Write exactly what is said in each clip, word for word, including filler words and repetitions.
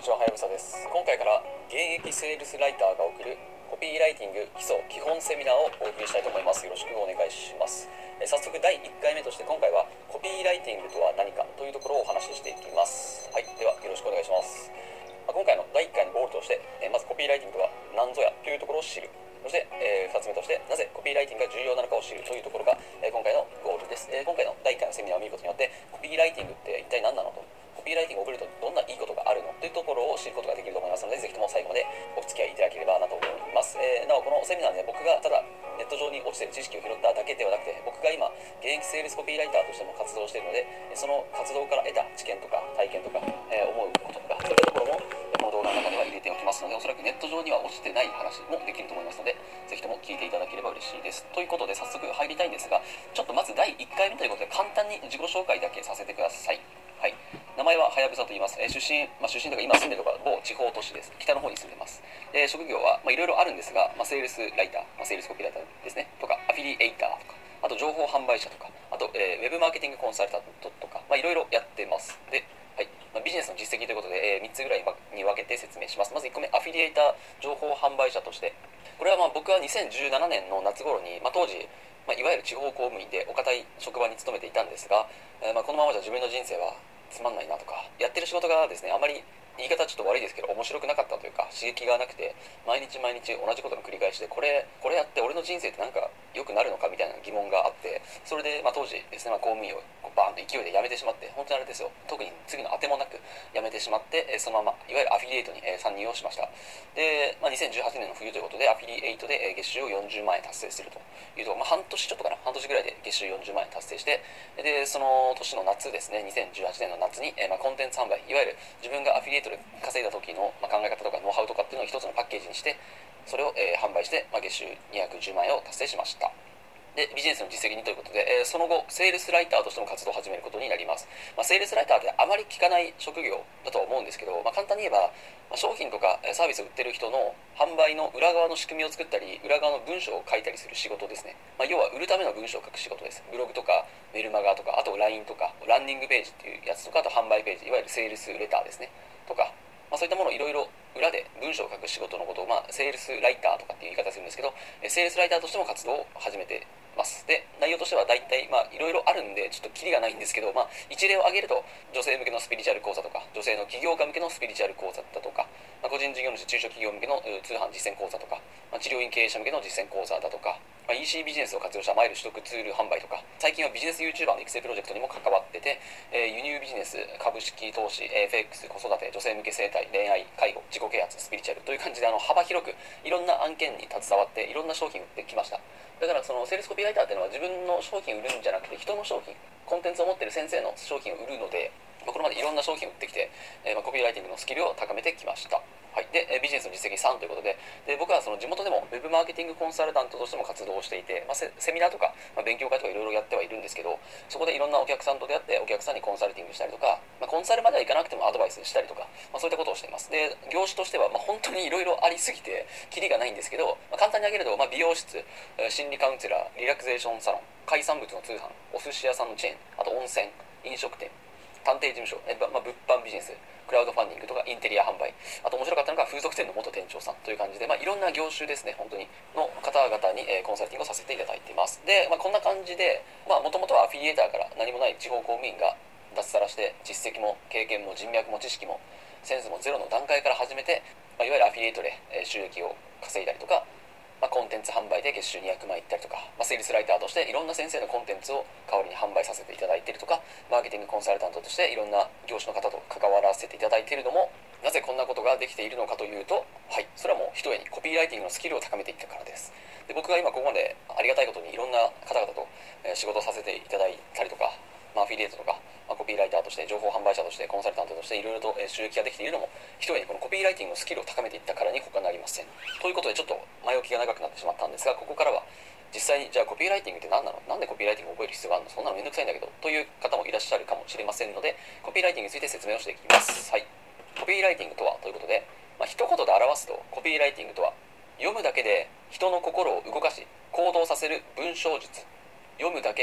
にちは、はやぶさです。今回から現役セールスライターが送るコピーライティング基礎基本セミナーをお送りしたいと思います。よろしくお願いします。え早速だいいっかいめとして今回はコピーライティングとは何かというところをお話ししていきます。はい、ではよろしくお願いします。まあ、今回のだいいっかいのゴールとして、えまずコピーライティングとは何ぞやというところを知る。そして、えー、ふたつめとしてなぜコピーライティングが重要なのかを知るというところが、えー、今回のゴールです。えー、今回のだいいっかいのセミナーを見ることによってコピーライティングって一体何なのと、コピーライティングを送るとどんないいことがあるのというところを知ることができると思いますので、ぜひとも最後までお付き合いいただければなと思います。えー、なおこのセミナーで、ね、僕がただネット上に落ちている知識を拾っただけではなくて、僕が今現役セールスコピーライターとしても活動しているので、その活動から得た知見とか体験とか、えー、思うこととか、そういったところもこの動画の中では入れておきますので、おそらくネット上には落ちてない話もできると思いますので、ぜひとも聞いていただければ嬉しいです。ということで早速入りたいんですが、ちょっとまずだいいっかいめということで簡単に自己紹介だけさせてください。はい、名前ははやぶさと言います。えー、出身、まあ、出身というか今住んでるところは某地方都市です。北の方に住んでます。で職業はいろいろあるんですが、まあ、セールスライター、まあ、セールスコピーライターですねとか、アフィリエイターとか、あと情報販売者とか、あと、えー、ウェブマーケティングコンサルタントとか、まあ、いろいろやってます。で、はい、まあ、ビジネスの実績ということで、えー、みっつぐらいに分けて説明します。まずいっこめ、アフィリエイター、情報販売者として、これはまあ僕はにせんじゅうななねんの夏頃に、まあ、当時、まあ、いわゆる地方公務員でお堅い職場に勤めていたんですが、えーまあ、このままじゃ自分の人生はつまんないなとか、やってる仕事がですね、あまり言い方ちょっと悪いですけど面白くなかったというか、刺激がなくて毎日毎日同じことの繰り返しで、これこれやって俺の人生ってなんか良くなるのかみたいな疑問があって、それでまあ当時ですね、まあ、公務員をバーンと勢いで辞めてしまって、本当にあれですよ、特に次の当てもなく辞めてしまって、そのままいわゆるアフィリエイトに参入をしました。で、まあ、にせんじゅうはちねんの冬ということでアフィリエイトで月収をよんじゅうまんえん達成するというと、まあ、半年ちょっとかな、半年ぐらいで月収よんじゅうまんえん達成して、でその年の夏ですね、にせんじゅうはちねんの夏に、まあ、コンテンツ販売、いわゆる自分がアフィリエイトで稼いだ時の、まあ、考え方とかノウハウとかっていうのを一つのパッケージにして、それを、えー、販売して、まあ、月収にひゃくじゅうまんえんを達成しました。でビジネスの実績にということで、えー、その後セールスライターとしても活動を始めることになります。まあ、セールスライターってあまり聞かない職業だとは思うんですけど、まあ、簡単に言えば、まあ、商品とかサービスを売ってる人の販売の裏側の仕組みを作ったり、裏側の文章を書いたりする仕事ですね。まあ、要は売るための文章を書く仕事です。ブログとかメルマガとか、あと ライン とかランディングページっていうやつとか、あと販売ページ、いわゆるセールスレターですねとか、まあ、そういったものをいろいろ裏で文章を書く仕事のことを、まあ、セールスライターとかっていう言い方するんですけど、セールスライターとしても活動を始めてます。で内容としては大体まあいろいろあるんでちょっとキリがないんですけど、まあ、一例を挙げると、女性向けのスピリチュアル講座とか、女性の起業家向けのスピリチュアル講座だとか、まあ、個人事業主中小企業向けの通販実践講座とか、まあ、治療院経営者向けの実践講座だとか、まあ、イーシー ビジネスを活用したマイル取得ツール販売とか、最近はビジネス YouTuber の育成プロジェクトにも関わってて、えー、輸入ビジネス、株式投資、 エフエックス、子育て、女性向け生態、恋愛、介護、自己啓発、スピリチュアルという感じで、あの幅広くいろんな案件に携わっていろんな商品を売ってきました。だからそのセールスコピーライターっていうのは自分の商品を売るんじゃなくて、人の商品、コンテンツを持っている先生の商品を売るので、これまでいろんな商品を売ってきて、えーまあ、コピーライティングのスキルを高めてきました。はい、でビジネスの実績さんということで、で僕はその地元でもウェブマーケティングコンサルタントとしても活動をしていて、まあ、セ, セミナーとか、まあ、勉強会とかいろいろやってはいるんですけど、そこでいろんなお客さんと出会ってお客さんにコンサルティングしたりとか、まあ、コンサルまではいかなくてもアドバイスしたりとか、まあ、そういったことをしています。で業種としては、まあ、本当にいろいろありすぎてキリがないんですけど、まあ、簡単に挙げると、まあ、美容室、心理カウンセラー、リラクゼーションサロン、海産物の通販、お寿司屋さんのチェーン、あと温泉、飲食店、探偵事務所、え、まあ、物販ビジネス、クラウドファンディングとかインテリア販売、あと面白かったのが風俗店の元店長さんという感じで、まあ、いろんな業種ですね、本当にの方々に、えー、コンサルティングをさせていただいています。で、まあ、こんな感じで、もともとはアフィリエーターから何もない地方公務員が脱サラして実績も経験も人脈も知識もセンスもゼロの段階から始めて、まあ、いわゆるアフィリエイトで収益を稼いだりとか、まあ、コンテンツ販売で月収にひゃくまんいったりとか、まあ、セールスライターとしていろんな先生のコンテンツを代わりに販売させていただいているとか、マーケティングコンサルタントとしていろんな業種の方と関わらせていただいているのも、なぜこんなことができているのかというと、はい、それはもうひとえにコピーライティングのスキルを高めていったからです。で僕が今ここまでありがたいことにいろんな方々と仕事をさせていただいたりとか、まあ、アフィリエイトとか、まあ、コピーライターとして情報販売者としてコンサルタントとしていろいろと収益ができているのも、ひとえにこのコピーライティングのスキルを高めていったからに他なりません。ということでちょっと前置きが長くなってしまったんですが、ここからは実際にじゃあコピーライティングって何なの、なんでコピーライティングを覚える必要があるの、そんなのめんどくさいんだけどという方もいらっしゃるかもしれませんので、コピーライティングについて説明をしていきます。はい、コピーライティングとはということで、まあ、一言で表すと、コピーライティングとは読むだけで人の心を動かし行動させる文章術、読むだけで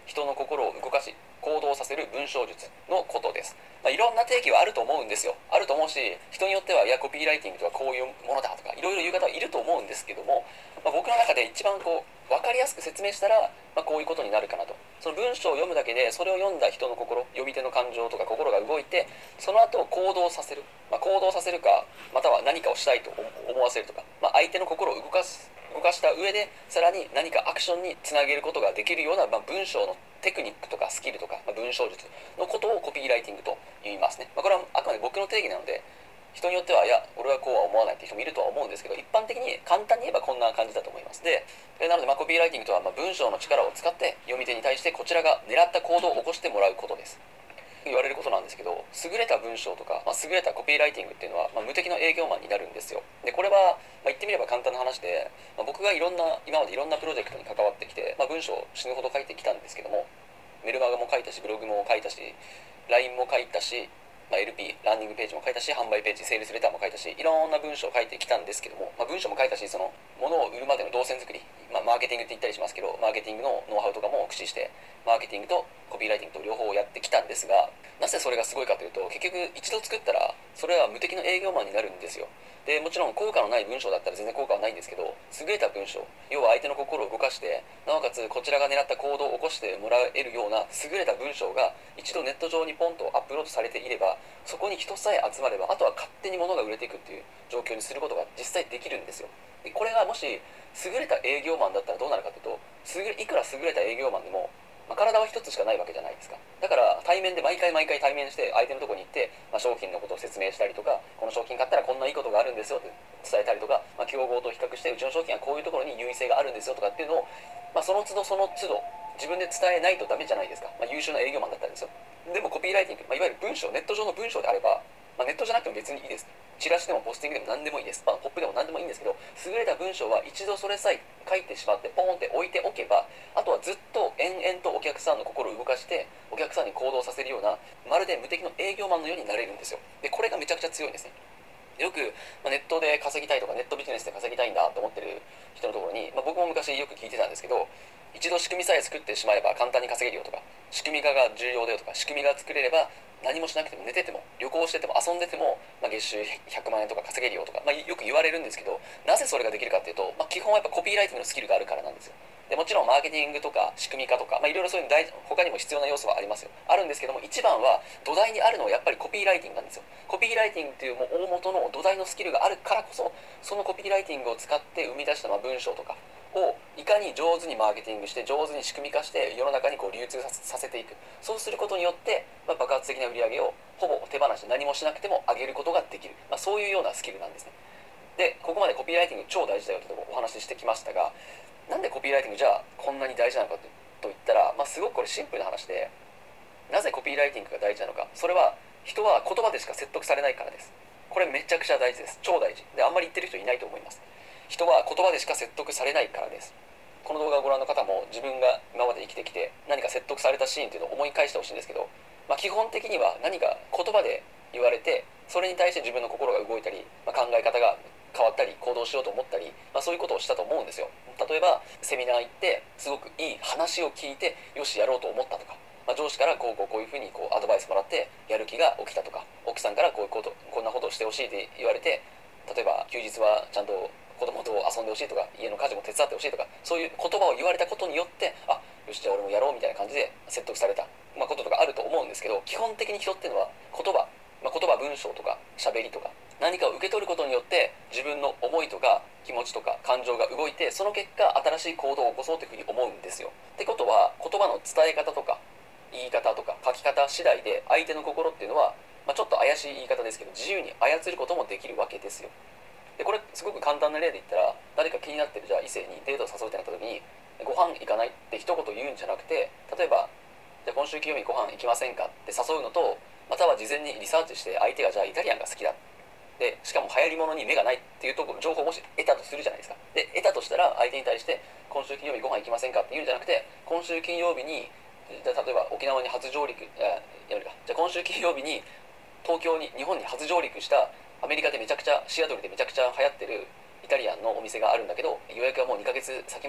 人の心を動かし行動させる文章術のことです。まあ、いろんな定義はあると思うんですよ。あると思うし、人によってはいやコピーライティングとはこういうものだとかいろいろ言う方はいると思うんですけども、まあ、僕の中で一番こう分かりやすく説明したら、まあ、こういうことになるかなと。その文章を読むだけでそれを読んだ人の心、読み手の感情とか心が動いて、その後行動させる、まあ、行動させるかまたは何かをしたいと思わせるとか、まあ、相手の心を動かす動かした上でさらに何かアクションにつなげることができるような、まあ、文章のテクニックとかスキルとか、まあ、文章術のことをコピーライティングと言いますね。まあ、これはあくまで僕の定義なので、人によってはいや俺はこうは思わないっていう人もいるとは思うんですけど、一般的に簡単に言えばこんな感じだと思います。でなので、まあ、コピーライティングとは、まあ、文章の力を使って読み手に対してこちらが狙った行動を起こしてもらうことです。言われることなんですけど、優れた文章とか、まあ、優れたコピーライティングっていうのは、まあ、無敵の営業マンになるんですよ。でこれは、まあ、言ってみれば簡単な話で、まあ、僕がいろんな今までいろんなプロジェクトに関わってきて、まあ、文章を死ぬほど書いてきたんですけども、メルマガも書いたしブログも書いたし ライン も書いたし、まあ、エルピー ランニングページも書いたし販売ページセールスレターも書いたし、いろんな文章を書いてきたんですけども、まあ、文章も書いたし、その物を売るまでの動線作り、まあ、マーケティングって言ったりしますけど、マーケティングのノウハウとかも駆使してマーケティングとコピーライティングと両方やってきたんですが、なぜそれがすごいかというと、結局一度作ったらそれは無敵の営業マンになるんですよ。でもちろん効果のない文章だったら全然効果はないんですけど、優れた文章、要は相手の心を動かしてなおかつこちらが狙った行動を起こしてもらえるような優れた文章が一度ネット上にポンとアップロードされていれば、そこに人さえ集まればあとは勝手に物が売れていくっていう状況にすることが実際できるんですよ。でこれがもし優れた営業マンだったらどうなるかというと、いくら優れた営業マンでも、まあ、体は一つしかないわけじゃないですか。だから対面で毎回毎回対面して相手のところに行って、まあ、商品のことを説明したりとか、この商品買ったらこんないいことがあるんですよって伝えたりとか、まあ、競合と比較してうちの商品はこういうところに優位性があるんですよとかっていうのを、まあ、その都度その都度自分で伝えないとダメじゃないですか。まあ、優秀な営業マンだったんですよ。でもコピーライティング、まあ、いわゆる文章、ネット上の文章であれば、まあ、ネットじゃなくても別にいいです。チラシでもポスティングでも何でもいいです。まあ、ポップでも何でもいいんですけど、優れた文章は一度それさえ書いてしまってポーンって置いておけば、あとはずっと延々とお客さんの心を動かしてお客さんに行動させるような、まるで無敵の営業マンのようになれるんですよ。でこれがめちゃくちゃ強いんですね。よく、まあ、ネットで稼ぎたいとかネットビジネスで稼ぎたいんだと思ってる人のところに、まあ、僕も昔よく聞いてたんですけど、一度仕組みさえ作ってしまえば簡単に稼げるよとか、仕組み化が重要だよとか、仕組みが作れれば何もしなくても寝てても旅行してても遊んでても、まあ、月収ひゃくまんえんとか稼げるよとか、まあ、よく言われるんですけど、なぜそれができるかっていうと、まあ、基本はやっぱコピーライティングのスキルがあるからなんですよ。でもちろんマーケティングとか仕組み化とか、まあ、いろいろそういう大他にも必要な要素はありますよ。あるんですけども、一番は土台にあるのはやっぱりコピーライティングなんですよ。コピーライティングっていうもう大元の土台のスキルがあるからこそ、そのコピーライティングを使って生み出したまあ文章とかをいかに上手にマーケティングして上手に仕組み化して世の中にこう流通させていく。そうすることによって、まあ、爆発的な売り上げをほぼ手放して何もしなくても上げることができる、まあ、そういうようなスキルなんですね。でここまでコピーライティング超大事だよとお話ししてきましたが、なんでコピーライティングじゃあこんなに大事なのかといったら、まあ、すごくこれシンプルな話で、なぜコピーライティングが大事なのか、それは人は言葉でしか説得されないからです。これめちゃくちゃ大事です。超大事で、あんまり言ってる人いないと思います。人は言葉でしか説得されないからです。この動画をご覧の方も自分が今まで生きてきて何か説得されたシーンというのを思い返してほしいんですけど、まあ、基本的には何か言葉で言われて、それに対して自分の心が動いたり、まあ、考え方が変わったり行動しようと思ったり、まあ、そういうことをしたと思うんですよ。例えばセミナー行ってすごくいい話を聞いてよしやろうと思ったとか、まあ、上司からこうこうこういうふうにこうアドバイスもらってやる気が起きたとか、奥さんからこういうことこんなことをしてほしいって言われて、例えば休日はちゃんと子供と遊んでほしいとか家の家事も手伝ってほしいとか、そういう言葉を言われたことによって、あよしじゃあ俺もやろうみたいな感じで説得された、まあ、こととかあると思うんですけど、基本的に人っていうのは言葉、まあ、言葉文章とか喋りとか何かを受け取ることによって自分の思いとか気持ちとか感情が動いて、その結果新しい行動を起こそうというふうに思うんですよ。ってことは言葉の伝え方とか言い方とか書き方次第で相手の心っていうのは、まあ、ちょっと怪しい言い方ですけど自由に操ることもできるわけですよ。でこれすごく簡単な例で言ったら、誰か気になってるじゃあ異性にデートを誘うってなった時にご飯行かないって一言言うんじゃなくて、例えばじゃあ今週金曜日ご飯行きませんかって誘うのと、または事前にリサーチして相手がじゃあイタリアンが好きだで、しかも流行り物に目がないっていうところ情報をもし得たとするじゃないですか。で得たとしたら相手に対して今週金曜日ご飯行きませんかって言うんじゃなくて、今週金曜日にじゃあ例えば沖縄に初上陸ややめるかじゃあ今週金曜日に東京に日本に初上陸したアメリカでめちゃくちゃシアトルでめちゃくちゃ流行ってるイタリアンのお店があるんだけど、予約はもうにかげつ先まで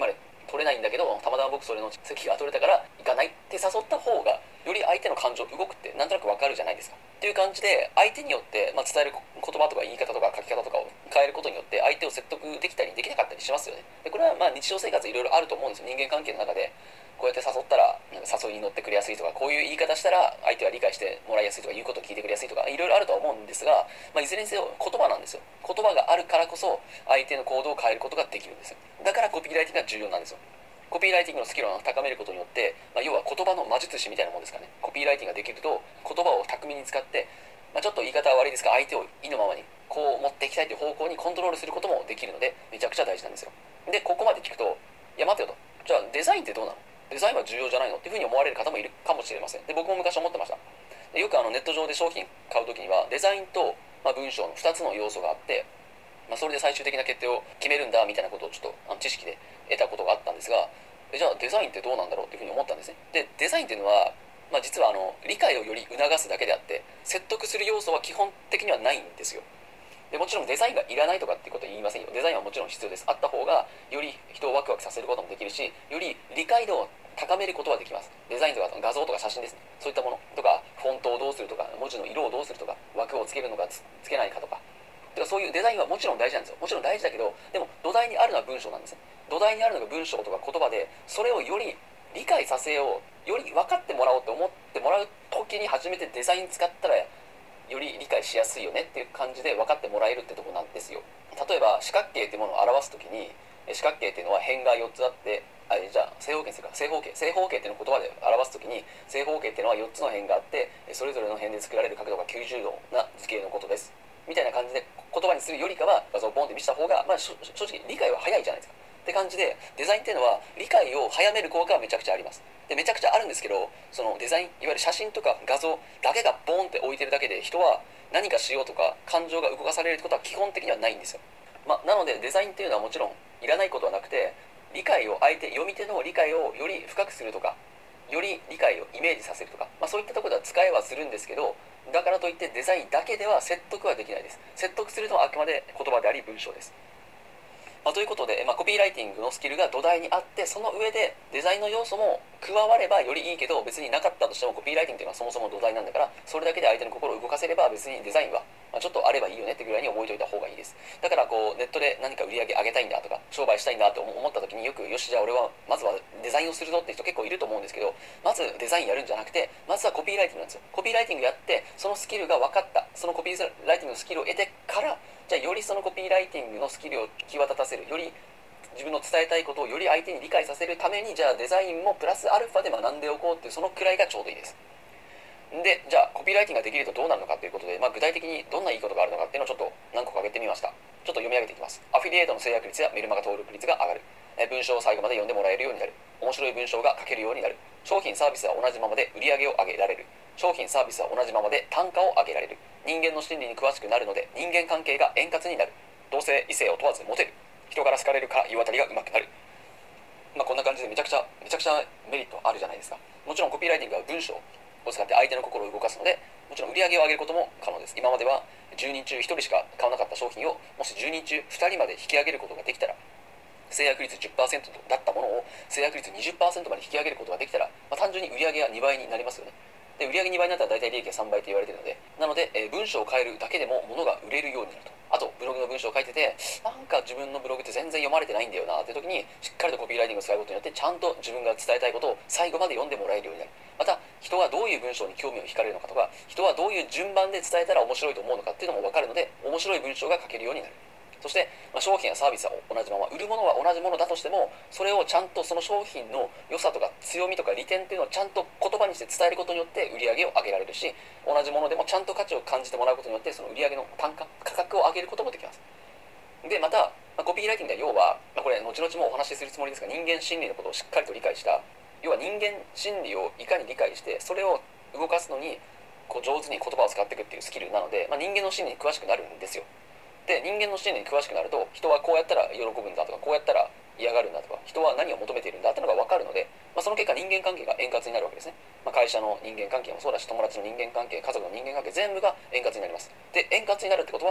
取れないんだけどたまたま僕それの席が取れたから行かないって誘った方がより相手の感情動くってなんとなくわかるじゃないですかっていう感じで、相手によって、まあ、伝える言葉とか言い方とか書き方とかを変えることによって相手を説得できたりできなかったりしますよね。でこれはまあ日常生活いろいろあると思うんですよ。人間関係の中でこうやって誘ったらなんか誘いに乗ってくれやすいとか、こういう言い方したら相手は理解してもらいやすいとか、言うことを聞いてくれやすいとか、いろいろあるとは思うんですが、まあ、いずれにせよ言葉なんですよ。言葉があるからこそ相手の行動を変えることができるんですよ。だからコピーライティングが重要なんですよ。コピーライティングのスキルを高めることによって、まあ、要は言葉の魔術師みたいなもんですかね。コピーライティングができると言葉を巧みに使って、まあ、ちょっと言い方は悪いですが相手を意のままにこう持っていきたいという方向にコントロールすることもできるのでめちゃくちゃ大事なんですよ。でここまで聞くと、いや待てよと、じゃあデザインってどうなの、デザインは重要じゃないのっていうふうに思われる方もいるかもしれません。で僕も昔思ってました。でよくあのネット上で商品買うときにはデザインと、まあ、文章のふたつの要素があって、まあ、それで最終的な決定を決めるんだみたいなことをちょっとあの知識で得たことがあったんですが、えじゃあデザインってどうなんだろうっていうふうに思ったんですね。でデザインっていうのは、まあ、実はあの理解をより促すだけであって説得する要素は基本的にはないんですよ。でもちろんデザインがいらないとかっていうことは言いませんよ。デザインはもちろん必要です。あった方がより人をワクワクさせることもできるし、より理解度を高めることはできます。デザインとか画像とか写真ですね、そういったものとかフォントをどうするとか文字の色をどうするとか枠をつけるのか つ, つけないかとかてかそういうデザインはもちろん大事なんですよ。もちろん大事だけど、でも土台にあるのは文章なんですね。土台にあるのが文章とか言葉で、それをより理解させよう、より分かってもらおうと思ってもらう時に初めてデザイン使ったらより理解しやすいよねっていう感じで分かってもらえるってとこなんですよ。例えば四角形っていうものを表す時に、四角形っていうのは辺がよっつあって、あじゃあ正方形ですか、正方形正方形っていうのを言葉で表す時に、正方形っていうのはよっつの辺があって、それぞれの辺で作られる角度がきゅうじゅうどな図形のことですみたいな感じで言葉にするよりかは画像をボンって見せた方が、まあ、正直理解は早いじゃないですかって感じで、デザインっていうのは理解を早める効果はめちゃくちゃあります。でめちゃくちゃあるんですけど、そのデザインいわゆる写真とか画像だけがボンって置いてるだけで人は何かしようとか感情が動かされることは基本的にはないんですよ。まあ、なのでデザインっていうのはもちろんいらないことはなくて、理解を相手読み手の理解をより深くするとかより理解をイメージさせるとか、まあ、そういったところでは使えはするんですけど、だからといってデザインだけでは説得はできないです。説得するのはあくまで言葉であり文章です。まあ、ということで、まあ、コピーライティングのスキルが土台にあって、その上でデザインの要素も加わればよりいいけど、別になかったとしてもコピーライティングというのはそもそも土台なんだから、それだけで相手の心を動かせれば別にデザインはまあちょっとあればいいよねってぐらいに覚えておいた方がいいです。だからこうネットで何か売り上げ上げたいんだとか商売したいんだと思った時に、よくよしじゃあ俺はまずはデザインをするぞって人結構いると思うんですけど、まずデザインやるんじゃなくて、まずはコピーライティングなんですよ。コピーライティングやってそのスキルが分かった、そのコピーライティングのスキルを得てから、じゃあよりそのコピーライティングのスキルを際立たせる、より自分の伝えたいことをより相手に理解させるために、じゃあデザインもプラスアルファで学んでおこうっていう、そのくらいがちょうどいいです。でじゃあコピーライティングができるとどうなるのかということで、まあ、具体的にどんないいことがあるのかっていうのをちょっと何個か挙げてみました。ちょっと読み上げていきます。アフィリエイトの制約率やメルマガ登録率が上がる、え文章を最後まで読んでもらえるようになる、面白い文章が書けるようになる、商品サービスは同じままで売り上げを上げられる、商品サービスは同じままで単価を上げられる、人間の心理に詳しくなるので人間関係が円滑になる、同性異性を問わずモテる、人から好かれるか言うあたりが上手くなる。まあ、こんな感じでめちゃくちゃめちゃくちゃメリットあるじゃないですか。もちろんコピーライティングは文章を使って相手の心を動かすので、もちろん売り上げを上げることも可能です。今まではじゅうにん中ひとりしか買わなかった商品をもしじゅうにん中ふたりまで引き上げることができたら、制約率 じゅっパーセント だったものを制約率 にじゅっパーセント まで引き上げることができたら、まあ、単純に売り上げがにばいになりますよね。で売り上げにばいになったら大体利益がさんばいと言われているので、なので、えー、文章を変えるだけでも物が売れるようになると。あとブログの文章を書いてて、なんか自分のブログって全然読まれてないんだよなって時に、しっかりとコピーライティングを使うことによってちゃんと自分が伝えたいことを最後まで読んでもらえるようになる。また人はどういう文章に興味を惹かれるのかとか、人はどういう順番で伝えたら面白いと思うのかっていうのも分かるので、面白い文章が書けるようになる。そして、まあ、商品やサービスは同じまま、売るものは同じものだとしても、それをちゃんとその商品の良さとか強みとか利点っていうのをちゃんと言葉にして伝えることによって売り上げを上げられるし、同じものでもちゃんと価値を感じてもらうことによってその売り上げの単価価格を上げることもできます。でまた、まあ、コピーライティングでは要は、まあ、これ後々もお話しするつもりですが、人間心理のことをしっかりと理解した、要は人間心理をいかに理解してそれを動かすのにこう上手に言葉を使っていくっていうスキルなので、まあ、人間の心理に詳しくなるんですよ。で人間の心理に詳しくなると、人はこうやったら喜ぶんだとか、こうやったら嫌がるんだとか、人は何を求めているんだっていうのが分かるので、まあ、その結果人間関係が円滑になるわけですね。まあ、会社の人間関係もそうだし、友達の人間関係、家族の人間関係全部が円滑になります。で円滑になるってことは、じ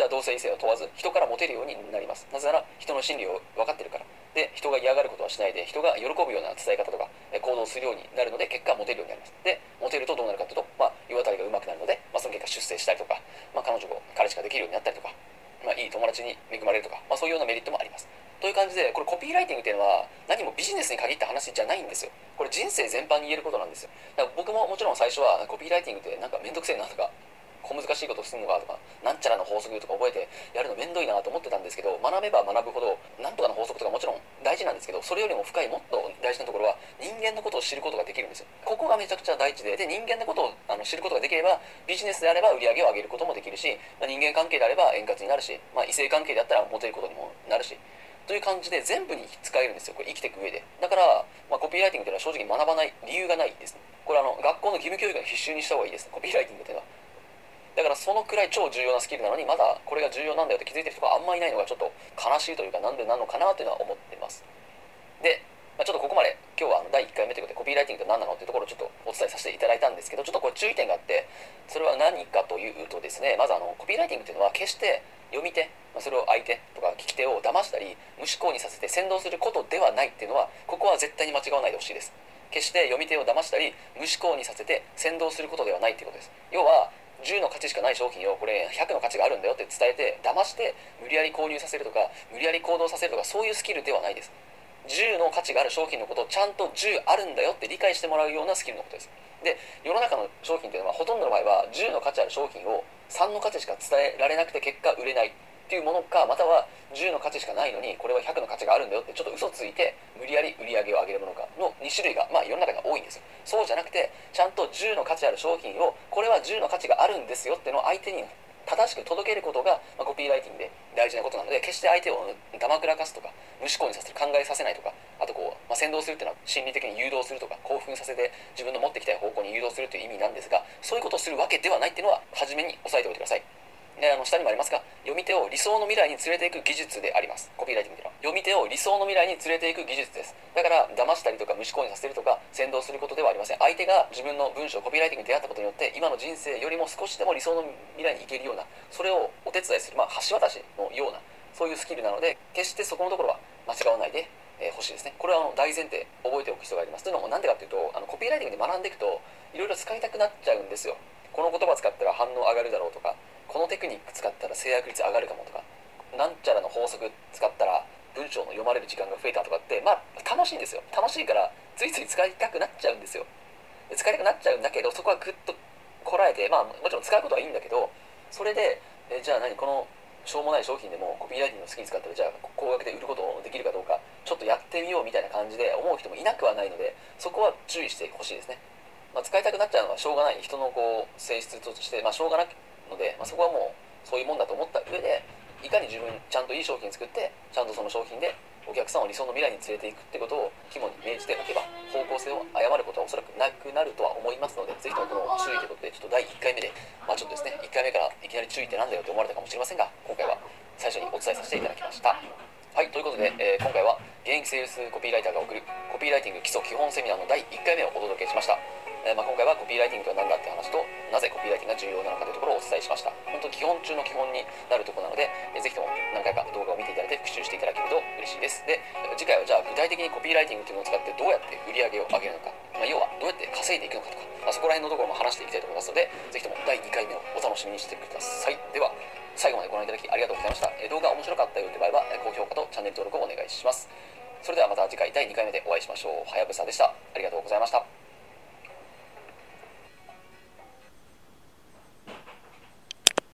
ちゃ同性異性を問わず人からモテるようになります。なぜなら人の心理を分かってるから。で、人が嫌がることはしないで、人が喜ぶような伝え方とか行動するようになるので、結果モテるようになります。で、モテるとどうなるかというと、まあ世渡りが上手くなるので、まあ、その結果出世したりとか、まあ、彼女を彼氏ができるようになったりとか、まあ、いい友達に恵まれるとか、まあ、そういうようなメリットもあります。という感じで、これコピーライティングっていうのは何もビジネスに限った話じゃないんですよ。これ人生全般に言えることなんですよ。だから僕ももちろん最初はコピーライティングってなんかめんどくせえなとか、小難しいことするのかとか、なんちゃらの法則とか覚えてやるのめんどいなと思ってたんですけど、学べば学ぶほどなんとかの法則とかもちろん大事なんですけど、それよりも深いもっと大事なところは人間のことを知ることができるんですよ。ここがめちゃくちゃ大事で、で人間のことをあの知ることができれば、ビジネスであれば売り上げを上げることもできるし、まあ、人間関係であれば円滑になるし、まあ、異性関係であったらモテることにもなるし、という感じで全部に使えるんですよ、これ生きていく上で。だから、まあ、コピーライティングというのは正直学ばない理由がないですね。これあの学校の義務教育の必修にした方がいいですね、コピーライティングというのは。だからそのくらい超重要なスキルなのに、まだこれが重要なんだよって気づいてる人があんまりいないのがちょっと悲しいというか、なんでなのかなというのは思っています。で、まあ、ちょっとここまで今日はあのだいいっかいめということでコピーライティングって何なのっていうところをちょっとお伝えさせていただいたんですけど、ちょっとこれ注意点があって、それは何かというとですね、まずあのコピーライティングというのは決して読み手、まあ、それを相手とか聞き手を騙したり無思考にさせて先導することではないっていうのは、ここは絶対に間違わないでほしいです。決して読み手を騙したり無思考にさせて先導することではないということです。要はじゅうの価値しかない商品をこれひゃくの価値があるんだよって伝えて騙して無理やり購入させるとか無理やり行動させるとか、そういうスキルではないです。じゅうの価値がある商品のことをちゃんとじゅうあるんだよって理解してもらうようなスキルのことです。で、世の中の商品というのはほとんどの場合はじゅうの価値ある商品をさんの価値しか伝えられなくて結果売れないっていうものか、またはじゅうの価値しかないのにこれはひゃくの価値があるんだよってちょっと嘘ついて無理やり売り上げを上げるものかのに種類がまあ世の中には多いんですよ。そうじゃなくてちゃんとじゅうの価値ある商品をこれはじゅうの価値があるんですよっていうのを相手に正しく届けることが、まあ、コピーライティングで大事なことなので、決して相手をだまくらかすとか無思考にさせる、考えさせないとか、あとこう、まあ、先導するっていうのは心理的に誘導するとか興奮させて自分の持ってきたい方向に誘導するという意味なんですが、そういうことをするわけではないっていうのは初めに押さえておいてください。で、あの下にもありますが、読み手を理想の未来に連れていく技術であります。コピーライティングというのは読み手を理想の未来に連れていく技術です。だから騙したりとか無思考にさせるとか先導することではありません。相手が自分の文章コピーライティングに出会ったことによって今の人生よりも少しでも理想の未来に行けるような、それをお手伝いする、まあ、橋渡しのようなそういうスキルなので、決してそこのところは間違わないでえー、欲しいですね。これはあの大前提覚えておく必要があります。というのもなんでかというと、あのコピーライティングで学んでいくといろいろ使いたくなっちゃうんですよ。この言葉使ったら反応上がるだろうとか、このテクニック使ったら制約率上がるかもとか、なんちゃらの法則使ったら文章の読まれる時間が増えたとかって、まあ楽しいんですよ。楽しいからついつい使いたくなっちゃうんですよ。で使いたくなっちゃうんだけど、そこはぐっとこらえて、まあもちろん使うことはいいんだけど、それでえじゃあ何このしょうもない商品でもコピーライティングの好きに使ったらじゃあ高額で売ることできるかどうかちょっとやってみようみたいな感じで思う人もいなくはないので、そこは注意してほしいですね。まあ、使いたくなっちゃうのはしょうがない人のこう性質として、まあ、しょうがないので、まあ、そこはもうそういうもんだと思った上で、いかに自分ちゃんといい商品作ってちゃんとその商品でお客さんを理想の未来に連れていくってことを肝に銘じておけば、方向性を誤ることはおそらくなくなるとは思いますので、ぜひともこの注意ということでちょっとだいいっかいめで、まあ、ちょっとですねいっかいめからいきなり注意ってなんだよって思われたかもしれませんが、今回は最初にお伝えさせていただきました。はい、ということで、えー、今回は現役セールスコピーライターが送るコピーライティング基礎基本セミナーのだいいっかいめをお届けしました。えーまあ、今回はコピーライティングとは何だって話と、なぜコピーライティングが重要なのかというところをお伝えしました。本当基本中の基本になるところなので、えー、ぜひとも何回か動画を見ていただいて復習していただけると嬉しいです。で、次回はじゃあ具体的にコピーライティングというのを使ってどうやって売り上げを上げるのか、まあ、要はどうやって稼いでいくのかとか、まあ、そこら辺のところも話していきたいと思いますので、ぜひともだいにかいめをお楽しみにしてください。では最後までご覧いただきありがとうございました。えー、動画面白かったよという場合は高評価とチャンネル登録をお願いします。それではまた次回だいにかいめでお会いしましょう。はやぶさでした。ありがとうございました。